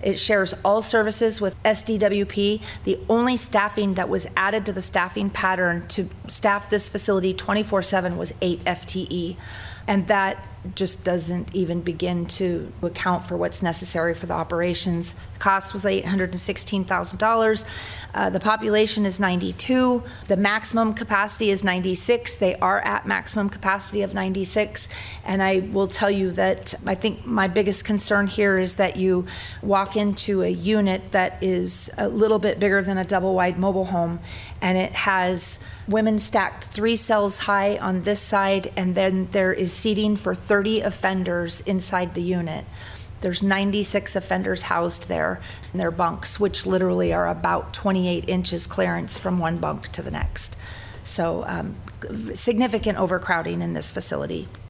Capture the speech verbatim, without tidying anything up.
It shares all services with S D W P. The only staffing that was added to the staffing pattern to staff this facility twenty-four seven was eight F T E. And that just doesn't even begin to account for what's necessary for the operations. The cost was eight hundred sixteen thousand dollars. Uh, the population is ninety-two. The maximum capacity is ninety-six. They are at maximum capacity of ninety-six. And I will tell you that I think my biggest concern here is that you walk into a unit that is a little bit bigger than a double-wide mobile home, and it has women stacked three cells high on this side, and then there is seating for thirty offenders inside the unit. There's ninety-six offenders housed there in their bunks, which literally are about twenty-eight inches clearance from one bunk to the next. So um, significant overcrowding in this facility.